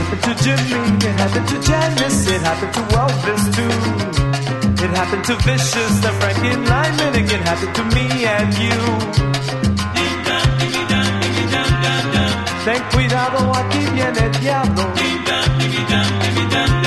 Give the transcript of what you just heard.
happened to Jimmy, it happened to Janice, it happened to Elvis too. It happened to Vicious, the Frankie Lyman, it happened to me and you. Ten cuidado, aquí viene el diablo.